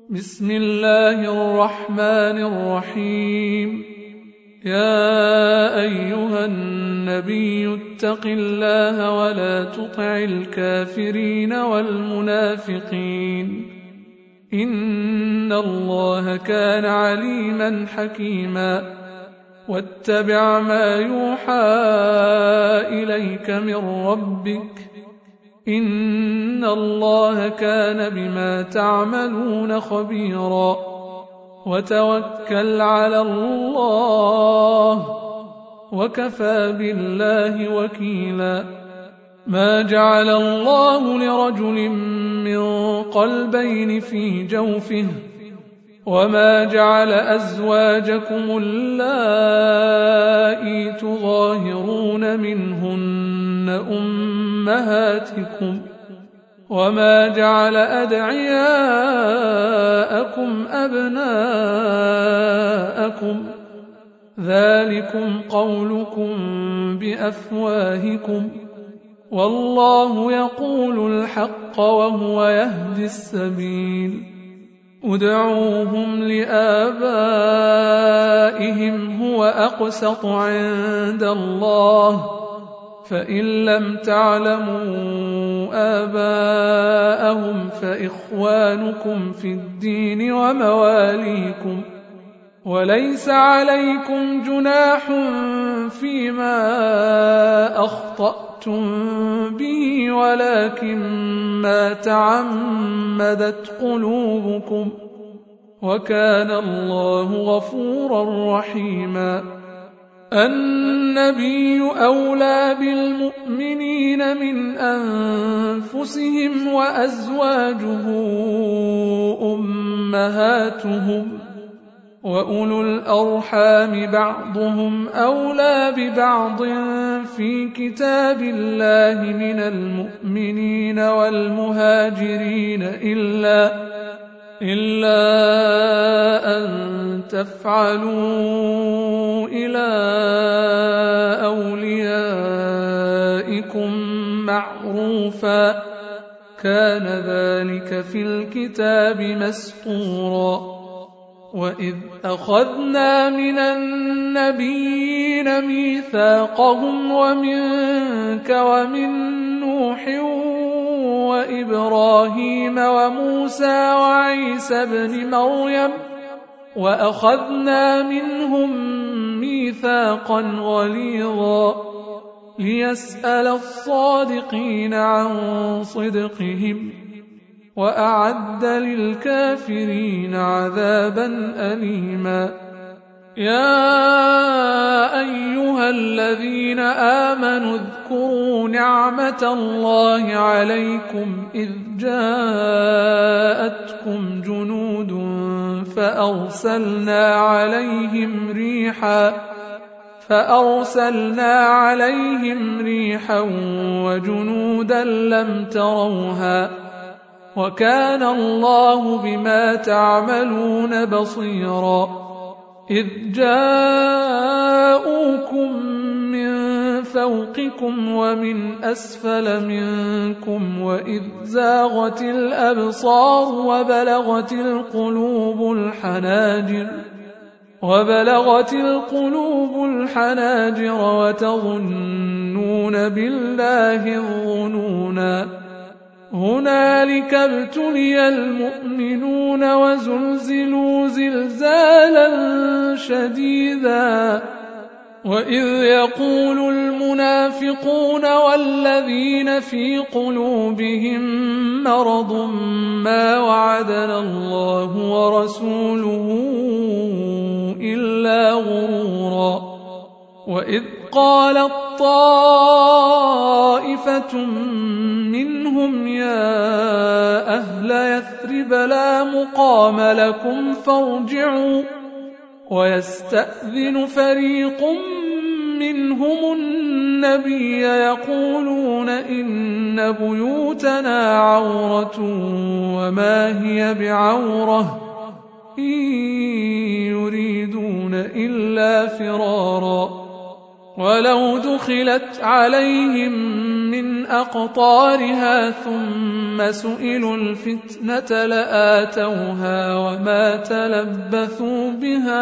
بسم الله الرحمن الرحيم. يا أيها النبي اتق الله ولا تطع الكافرين والمنافقين، إن الله كان عليما حكيما. واتبع ما يوحى إليك من ربك، إن الله كان بما تعملون خبيرا. وتوكل على الله وكفى بالله وكيلا. ما جعل الله لرجل من قلبين في جوفه، وما جعل أزواجكم اللائي تظاهرون منهن أمهاتكم، وما جعل أدعياءكم أبناءكم، ذلكم قولكم بأفواهكم، والله يقول الحق وهو يهدي السبيل. ادعوهم لآبائهم هو أقسط عند الله، فإن لم تعلموا آباءهم فإخوانكم في الدين ومواليكم، وليس عليكم جناح فيما أخطأتم به، ولكن ما تعمدت قلوبكم، وكان الله غفورا رحيما. النبي أولى بالمؤمنين من أنفسهم، وأزواجه أمهاتهم، وأولو الأرحام بعضهم أولى ببعض في كتاب الله من المؤمنين والمهاجرين إلا أن تفعلوا إلى أوليائكم معروفا، كان ذلك في الكتاب مسطورا. وإذ أخذنا من النبيين ميثاقهم ومنك ومن نوح وإبراهيم وموسى وعيسى ابن مريم، وأخذنا منهم ميثاقا غليظا، ليسأل الصادقين عن صدقهم، وأعد للكافرين عذابا أليما. يا أيها الذين آمنوا اذكروا نعمة الله عليكم إذ جاءتكم جنود فأرسلنا عليهم ريحا وجنودا لم تروها، وكان الله بما تعملون بصيرا. إذ جاءوكم من فوقكم ومن أسفل منكم، وإذ زاغت الأبصار وبلغت القلوب الحناجر وتظنون بالله الظنونا. هنالك ابتلي المؤمنون وزلزلوا زلزالا شديدا. وإذ يقول المنافقون والذين في قلوبهم مرض ما وعدنا الله ورسوله إلا غرورا. وإذ قالت طائفة منهم يا أهل يثرب لا مقام لكم فارجعوا، ويستأذن فريق منهم النبي يقولون إن بيوتنا عورة وما هي بعورة، إن يريدون إلا فرارا. ولو دخلت عليهم من أقطارها ثم سئلوا الفتنة لآتوها وما تلبثوا بها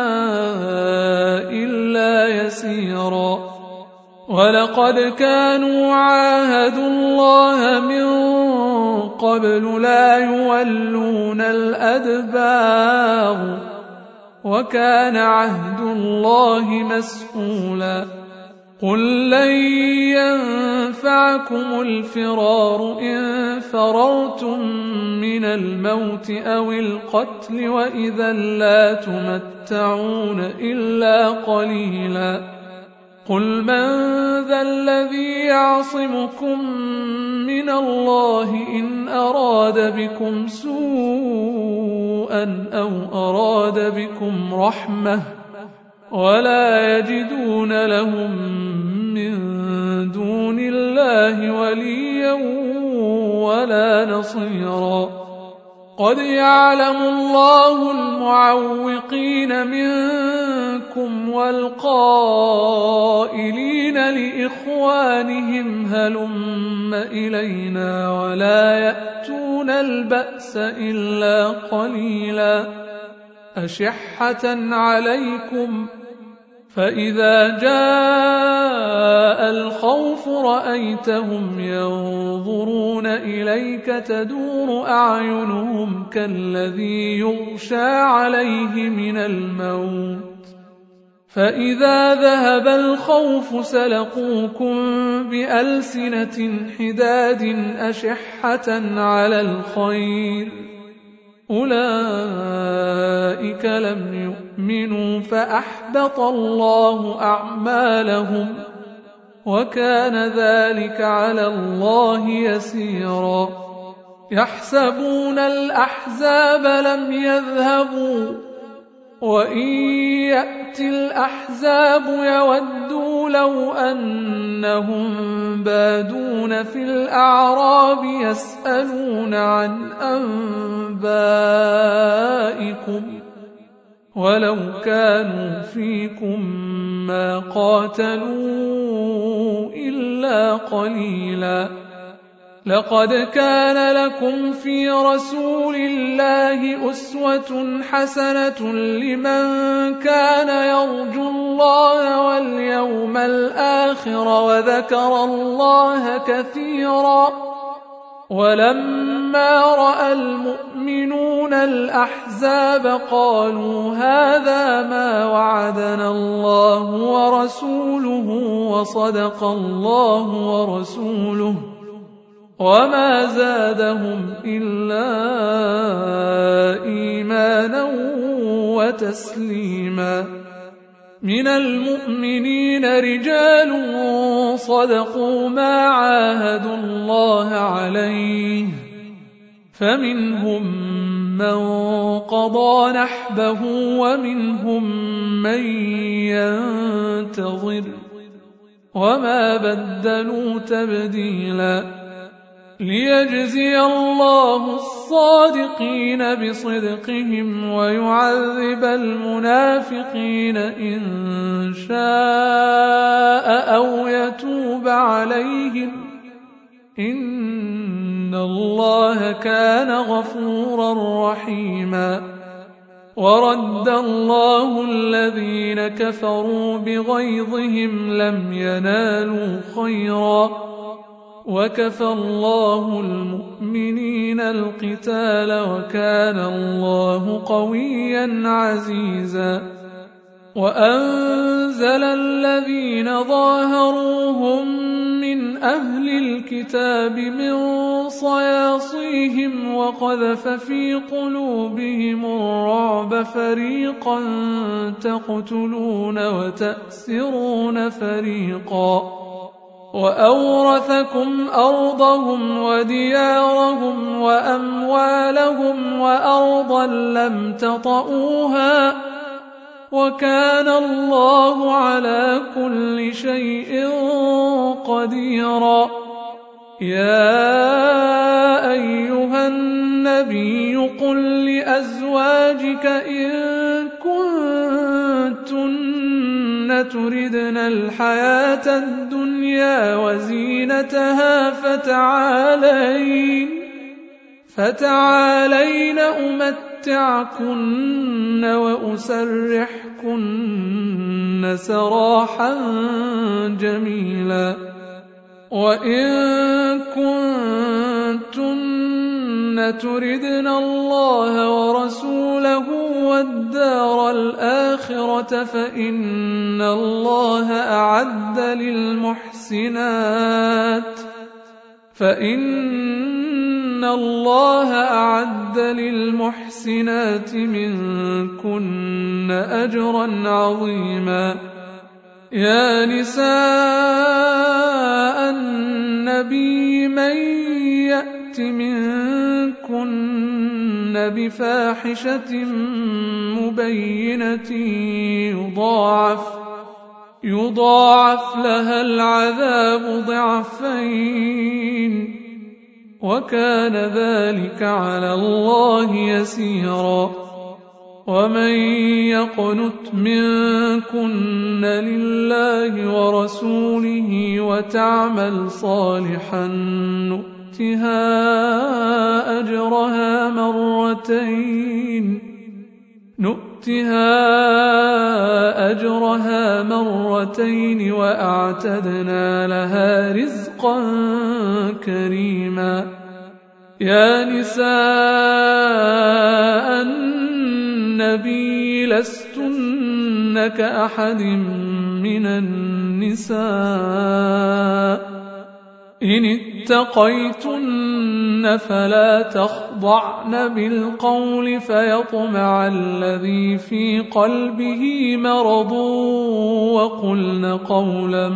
إلا يسيرا ولقد كانوا عاهدوا الله من قبل لا يولون الأدبار وكان عهد الله مسئولا قل لن ينفعكم الفرار إن فررتم من الموت أو القتل وإذا لا تمتعون إلا قليلا قل من ذا الذي يعصمكم من الله إن أراد بكم سوءا أو أراد بكم رحمة ولا يجدون لهم من دون الله وليا ولا نصيرا قد يعلم الله المعوقين منكم والقائلين لإخوانهم هلم إلينا ولا يأتون البأس إلا قليلا أشحة عليكم فإذا جاء الخوف رأيتهم ينظرون إليك تدور أعينهم كالذي يغشى عليه من الموت فإذا ذهب الخوف سلقوكم بألسنة حداد أشحة على الخير أولئك لم يؤمنوا فأحبط الله أعمالهم وكان ذلك على الله يسيرا يحسبون الأحزاب لم يذهبوا وإن يأتي الأحزاب يودوا لو أنهم بادون في الأعراب يسألون عن أنبائكم ولو كانوا فيكم ما قاتلوا إلا قليلا لقد كان لكم في رسول الله أسوة حسنة لمن كان يرجو الله واليوم الآخر وذكر الله كثيرا ولما رأى المؤمنون الأحزاب قالوا هذا ما وعدنا الله ورسوله وصدق الله ورسوله وما زادهم إلا إيمانا وتسليما من المؤمنين رجال صدقوا ما عاهدوا الله عليه فمنهم من قضى نحبه ومنهم من ينتظر وما بدلوا تبديلا ليجزي الله الصادقين بصدقهم ويعذب المنافقين إن شاء أو يتوب عليهم إن الله كان غفورا رحيما ورد الله الذين كفروا بغيظهم لم ينالوا خيرا وكفى الله المؤمنين القتال وكان الله قويا عزيزا وأنزل الذين ظاهروهم من أهل الكتاب من صياصيهم وقذف في قلوبهم الرعب فريقا تقتلون وتأسرون فريقا وأورثكم أرضهم وديارهم وأموالهم وأرضا لم تطئوها وكان الله على كل شيء قديرا يا أيها النبي قل لأزواجك إن كنتن تردن الحياة الدنيا وزينتها فتعالين أمتعكن وأسرحكن سراحا جميلا. وإن كنتن تردن الله ورسوله والدار الآخرة فإن الله أعد للمحسنات منكن أجرا عظيما. يا نساء النبي من يأت منكن بفاحشة مبينة يضاعف لها العذاب ضعفين وكان ذلك على الله يسيرا. ومن يقنت منكن لله ورسوله وتعمل صالحا نؤتها أجرها مرتين وأعتدنا لها رزقا كريما. يا نساء النبي لستن كأحد من النساء إن اتقيتن فلا تخضعن بالقول فيطمع الذي في قلبه مرض وقلن قولا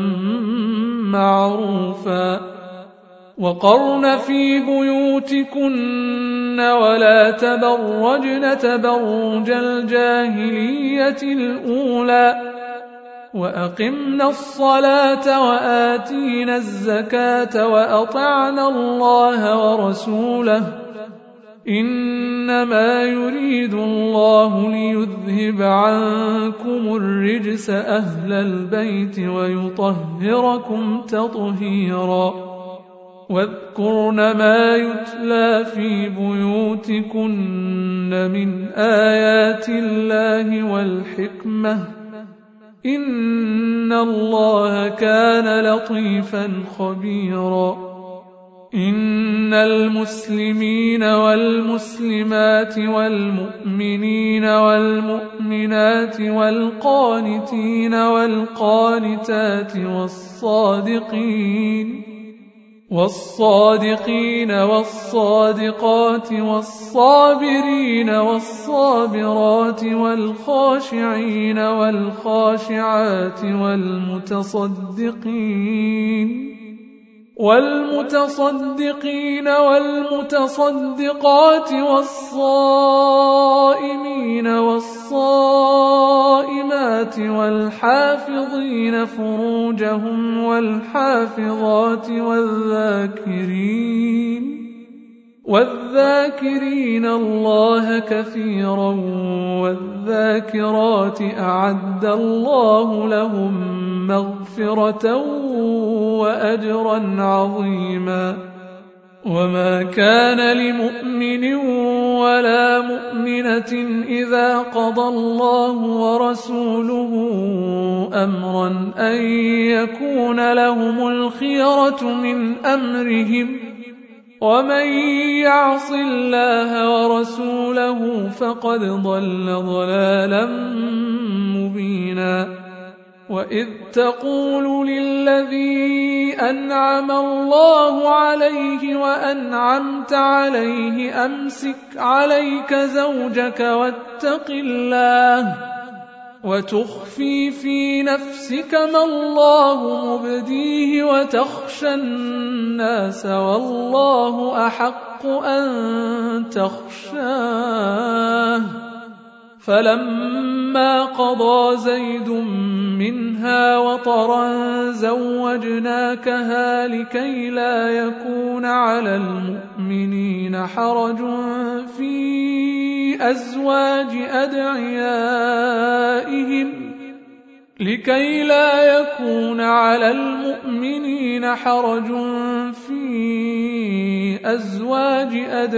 معروفا. وقرن في بيوتكن ولا تبرجن تبرج الجاهلية الأولى وأقمنا الصلاة وآتينا الزكاة وأطعنا الله ورسوله إنما يريد الله ليذهب عنكم الرجس أهل البيت ويطهركم تطهيرا. واذكرن ما يتلى في بيوتكن من آيات الله والحكمة إن الله كان لطيفا خبيرا. إن المسلمين والمسلمات والمؤمنين والمؤمنات والقانتين والقانتات والصادقين والصادقات والصابرين والصابرات والخاشعين والخاشعات والمتصدقين والمتصدقات والصائمين والصائمات والحافظين فروجهم والحافظات والذاكرين الله كثيرا والذاكرات أعد الله لهم مغفرة وأجرا عظيما. وما كان لمؤمن ولا مؤمنة إذا قضى الله ورسوله أمرا أن يكون لهم الخيرة من أمرهم ومن يعص الله ورسوله فقد ضل ضلالا مبينا. وإذ تقول للذي أنعم الله عليه وأنعمت عليه أمسك عليك زوجك واتق الله وتخفي في نفسك ما الله مبديه وتخشى الناس والله أحق أن تخشاه. فلما قضى زيد منها وطرا زوجناكها لكي لا يكون على المؤمنين حرج في أزواج أدعيائهم لكي لا يكون على المؤمنين حرج في أزواج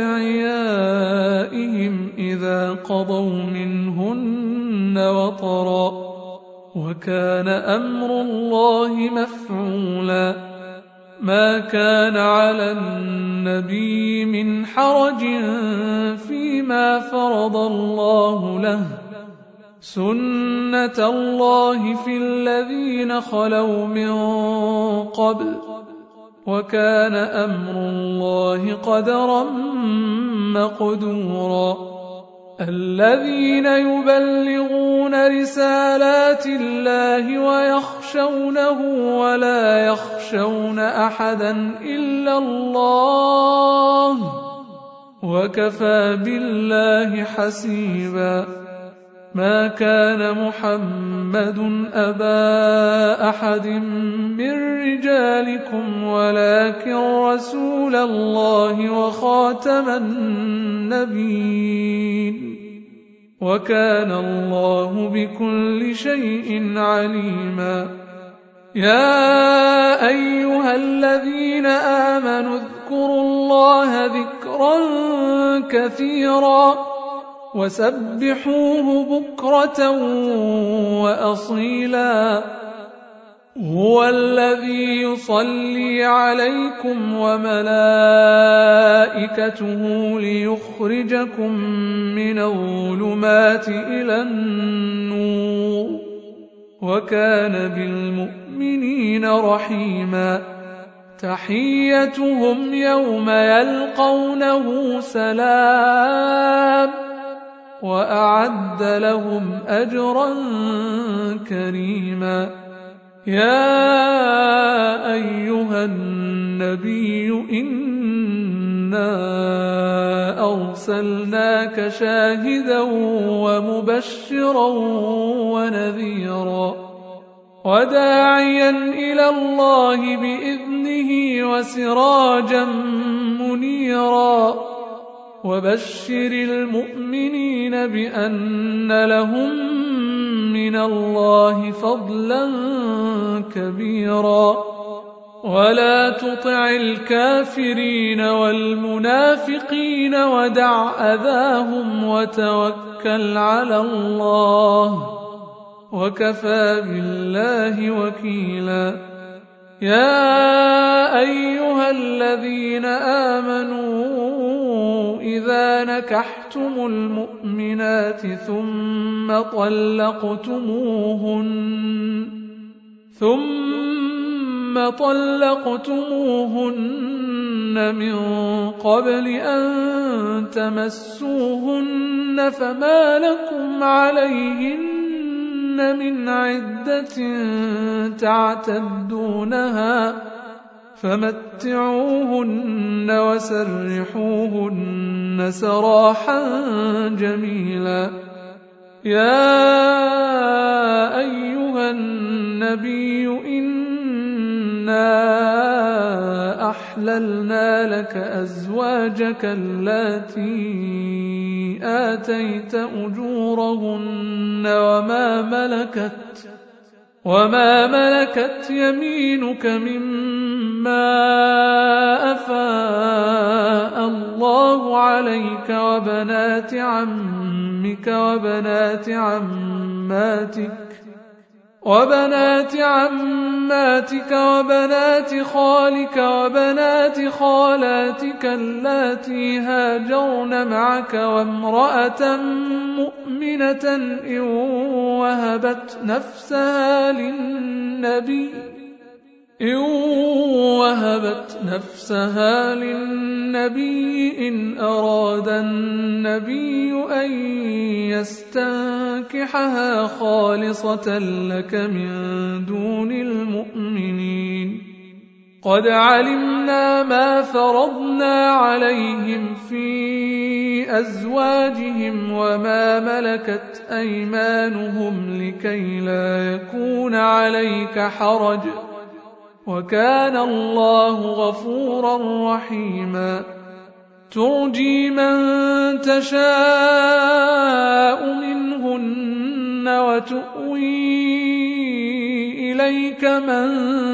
أدعيائهم إذا قضوا منهن وطرا، وكان أمر الله مفعولا. ما كان على النبي من حرج فيما فرض الله له، سنة الله في الذين خلوا من قبل، وكان أمر الله قدرا مقدورا. الذين يبلغون رسالات الله ويخشونه ولا يخشون أحدا إلا الله، وكفى بالله حسيبا. ما كان محمد أبا أحد من رجالكم ولكن رسول الله وخاتم النبيين، وكان الله بكل شيء عليما. يا أيها الذين آمنوا اذكروا الله ذكرا كثيرا وسبحوه بكرة وأصيلا. هو الذي يصلي عليكم وملائكته ليخرجكم من الظلمات إلى النور، وكان بالمؤمنين رحيما. تحيتهم يوم يلقونه سلام، وأعد لهم أجرا كريما. يا أيها النبي إنا أرسلناك شاهدا ومبشرا ونذيرا وداعيا إلى الله بإذنه وسراجا منيرا. وبشر المؤمنين بأن لهم من الله فضلا كبيرا. ولا تطع الكافرين والمنافقين ودع أذاهم وتوكل على الله، وكفى بالله وكيلا. يا أيها الذين آمنوا إذا نكحتم المؤمنات ثم طلقتموهن من قبل أن تمسوهن فما لكم عليهن من عدة تعتدونها، فمتعوهن وسرحوهن سراحا جميلا. يا أيها النبي إنا أحللنا لك أزواجك اللاتي آتيت أجورهن وما ملكت يمينك مما أفاء الله عليك وبنات عمك وبنات عماتك وبنات خالك وبنات خالاتك اللاتي هاجرن معك وامرأة مؤمنة إن وهبت نفسها للنبي إن أراد النبي أن يستنكحها خالصة لك من دون المؤمنين. قد علمنا ما فرضنا عليهم في أزواجهم وما ملكت أيمانهم لكي لا يكون عليك حرج، وكان الله غفورا رحيما. ترجي من تشاء منهن وتؤوي إليك من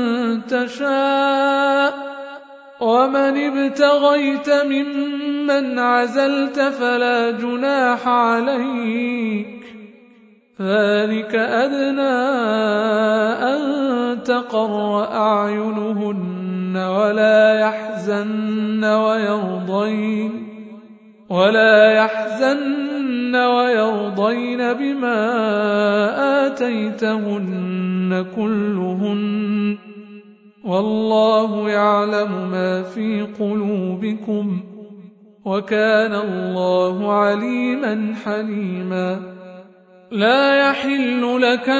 تشاء ومن ابتغيت ممن عزلت فلا جناح عليك ذلك أدنى أن تقر أعينهن ولا يحزن ويرضين بما آتيتهن كلهن والله يعلم ما في قلوبكم وكان الله عليما حليما لا يحل لك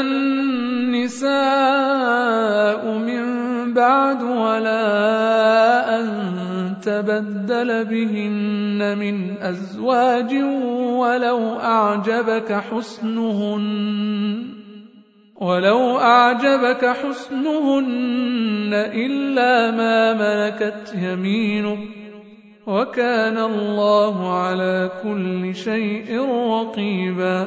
النساء من بعد ولا أن تبدل بهن من أزواج ولو أعجبك حسنهن إلا ما ملكت يمينك وكان الله على كل شيء رقيبا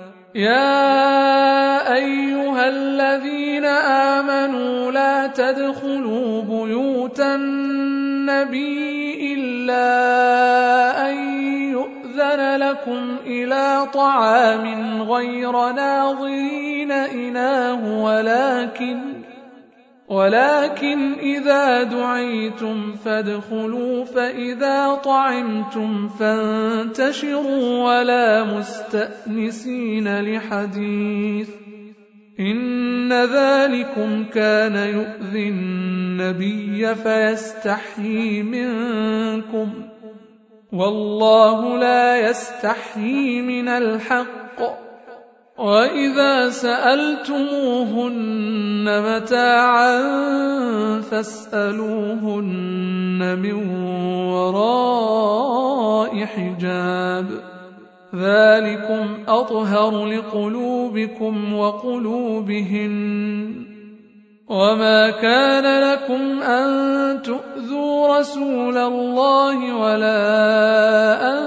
يا أيها الذين آمنوا لا تدخلوا بيوت النبي إلا أن يؤذن لكم إلى طعام غير ناظرين إناه ولكن إذا دعيتم فادخلوا فإذا طعمتم فانتشروا ولا مستأنسين لحديث إن ذلكم كان يؤذي النبي فيستحيي منكم والله لا يستحيي من الحق وإذا سألتموهن متاعا فاسألوهن من وراء حجاب ذلكم أطهر لقلوبكم وقلوبهن وما كان لكم أن تؤذوا رسول الله ولا أن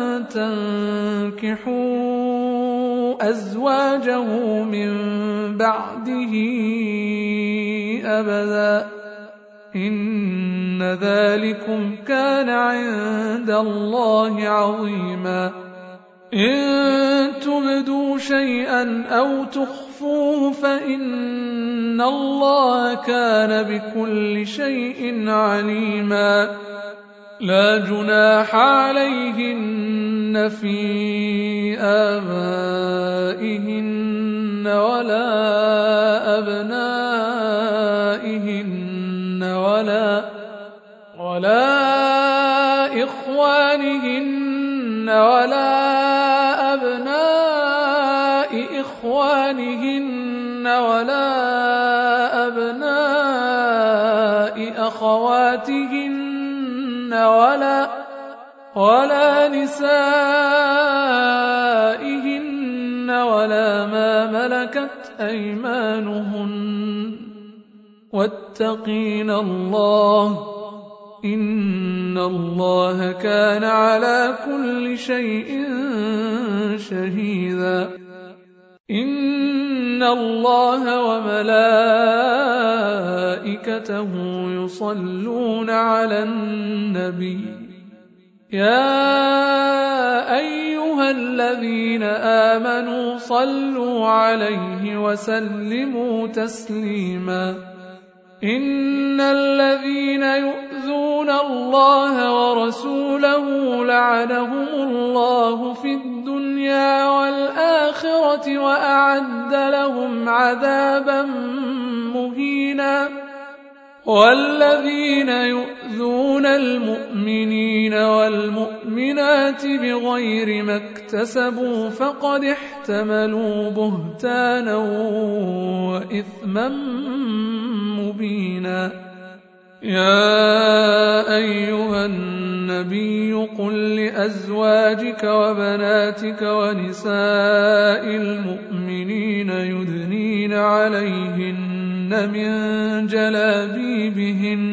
تنكحوا أزواجه من بعده أبدا إن ذلكم كان عند الله عظيما إن تبدوا شيئا أو تخفوه فإن الله كان بكل شيء عليما لا جناح عليهن في آبائهن ولا أبنائهن ولا إخوانهن ولا أبناء إخوانهن ولا أبناء أخواتهن ولا نسائهن ولا ما ملكت أيمانهن واتقين الله إن الله كان على كل شيء شهيدا إن الله وملائكته يصلون على النبي يا أيها الذين آمنوا صلوا عليه وسلموا تسليما إن الذين يؤذون الله ورسوله لعنهم الله في الدنيا والآخرة وأعد لهم عذابا مهينا والذين يؤذون المؤمنين والمؤمنات بغير ما اكتسبوا فقد احتملوا بهتانا وإثما مبينا يا أيها النبي قل لأزواجك وبناتك ونساء المؤمنين يدنين عليهن من جلابيبهن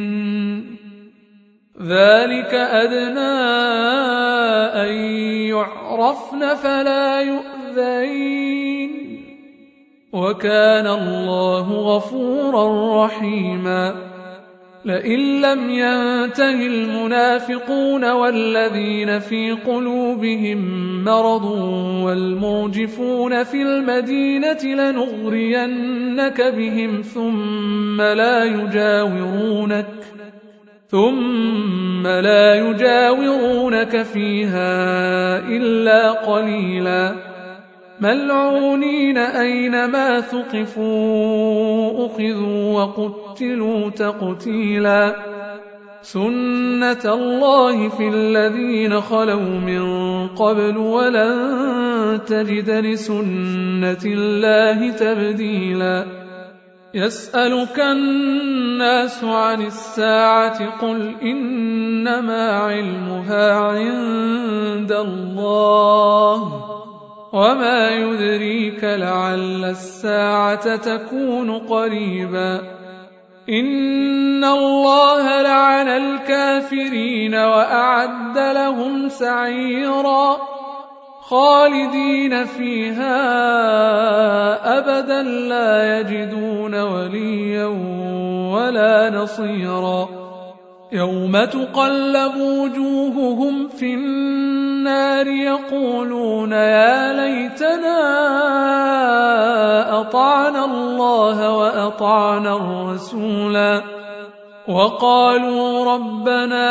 ذلك أدنى أن يعرفن فلا يؤذين وكان الله غفورا رحيما. لئن لم ينته المنافقون والذين في قلوبهم مرض والمرجفون في المدينة لنغرينك بهم ثم لا يجاورونك فيها إلا قليلا ملعونين أينما ثقفوا أخذوا وقتلوا تقتيلا. سنة الله في الذين خلوا من قبل ولن تجد لسنة الله تبديلا. يسألك الناس عن الساعة قل إنما علمها عند الله وما يدريك لعل الساعة تكون قريبا. إن الله لعن الكافرين وأعد لهم سعيرا خالدين فيها أبدا لا يجدون وليا ولا نصيرا. يوم تقلب وجوههم في النار يقولون يا ليتنا أطعنا الله وأطعنا الرسولا وقالوا ربنا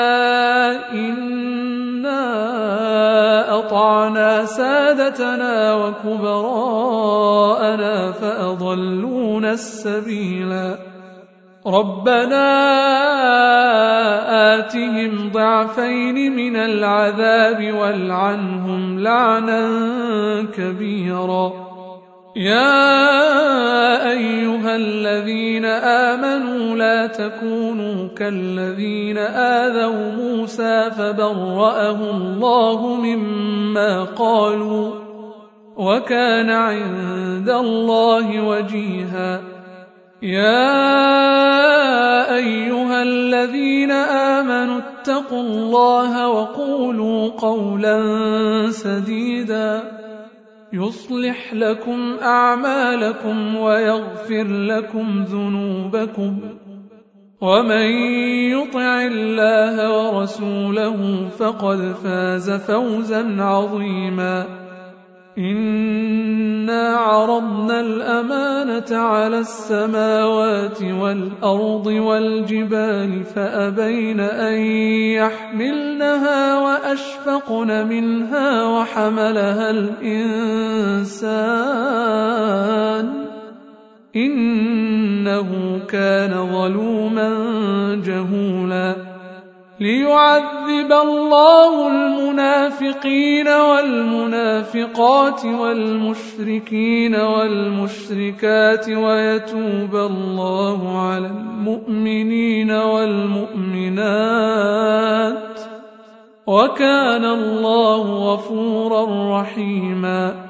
إنا أطعنا سادتنا وكبراءنا فأضلونا السبيلا. ربنا آتهم ضعفين من العذاب والعنهم لعنا كبيرا. يا أيها الذين آمنوا لا تكونوا كالذين آذوا موسى فبرأه الله مما قالوا وكان عند الله وجيها. يا أيها الذين آمنوا اتقوا الله وقولوا قولا سديدا يصلح لكم أعمالكم ويغفر لكم ذنوبكم ومن يطع الله ورسوله فقد فاز فوزا عظيما. إنا عرضنا الأمانة على السماوات والأرض والجبال فأبين أن يحملنها وأشفقن منها وحملها الإنسان إنه كان ظلوما جهولا. ليعذب الله المنافقين والمنافقات والمشركين والمشركات ويتوب الله على المؤمنين والمؤمنات وكان الله غفورا رحيما.